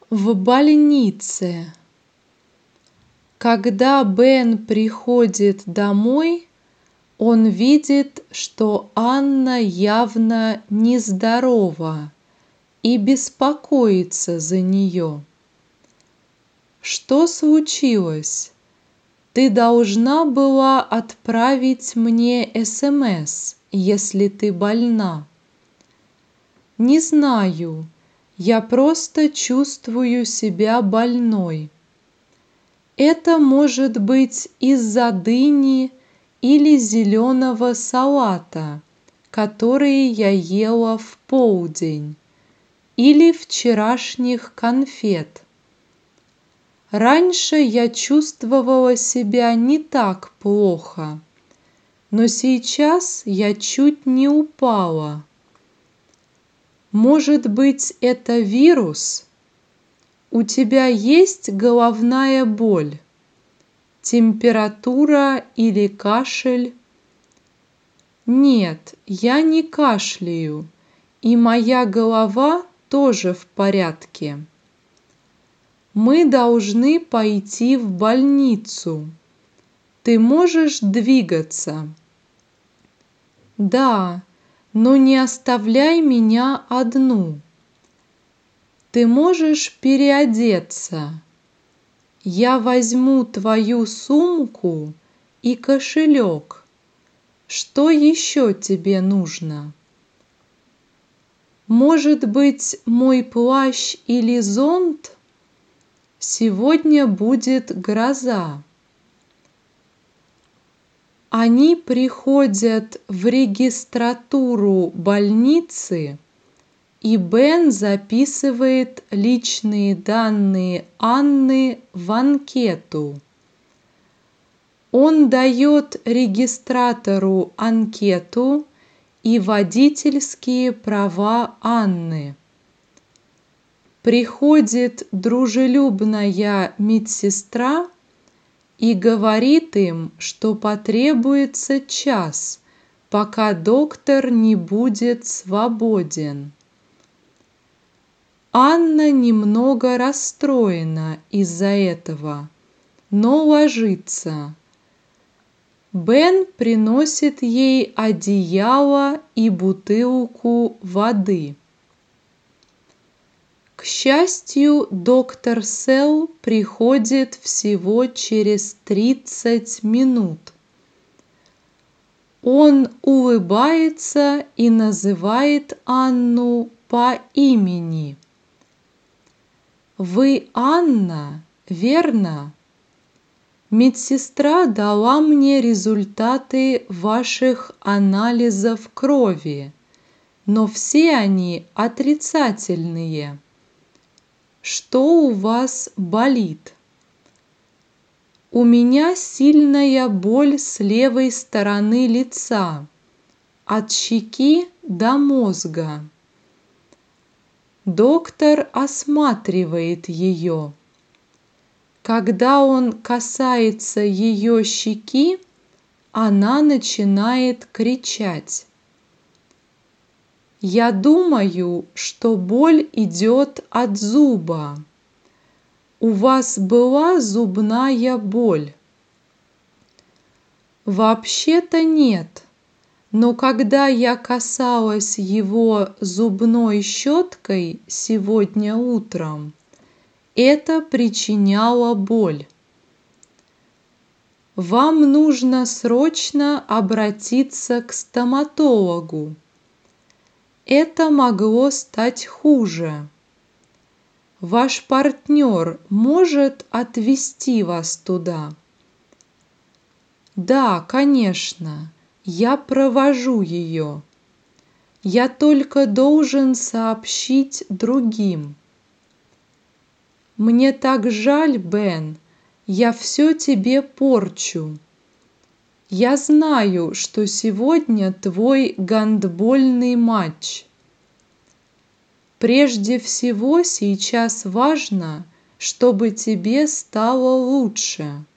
В больнице. Когда Бен приходит домой, он видит, что Анна явно нездорова и беспокоится за нее. «Что случилось? Ты должна была отправить мне СМС, если ты больна». «Не знаю, я просто чувствую себя больной». Это может быть из-за дыни или зеленого салата, которые я ела в полдень, или вчерашних конфет. Раньше я чувствовала себя не так плохо, но сейчас я чуть не упала. Может быть, это вирус? У тебя есть головная боль, температура или кашель? Нет, я не кашляю, и моя голова тоже в порядке. Мы должны пойти в больницу. Ты можешь двигаться? Да, но не оставляй меня одну. Ты можешь переодеться? Я возьму твою сумку и кошелек. Что еще тебе нужно? Может быть, мой плащ или зонт? Сегодня будет гроза. Они приходят в регистратуру больницы, и Бен записывает личные данные Анны в анкету. Он дает регистратору анкету и водительские права Анны. Приходит дружелюбная медсестра и говорит им, что потребуется час, пока доктор не будет свободен. Анна немного расстроена из-за этого, но ложится. Бен приносит ей одеяло и бутылку воды. К счастью, доктор Селл приходит всего через 30 минут. Он улыбается и называет Анну по имени. «Вы Анна, верно? Медсестра дала мне результаты ваших анализов крови, но все они отрицательные. Что у вас болит?» «У меня сильная боль с левой стороны лица, от щеки до мозга». Доктор осматривает ее. Когда он касается ее щеки, она начинает кричать. «Я думаю, что боль идет от зуба. У вас была зубная боль?» «Вообще-то нет, но когда я касалась его зубной щеткой сегодня утром, это причиняло боль. Вам нужно срочно обратиться к стоматологу. Это могло стать хуже. Ваш партнер может отвезти вас туда?» «Да, конечно, я провожу ее. Я только должен сообщить другим». «Мне так жаль, Бен, я все тебе порчу. Я знаю, что сегодня твой гандбольный матч. Прежде всего сейчас важно, чтобы тебе стало лучше.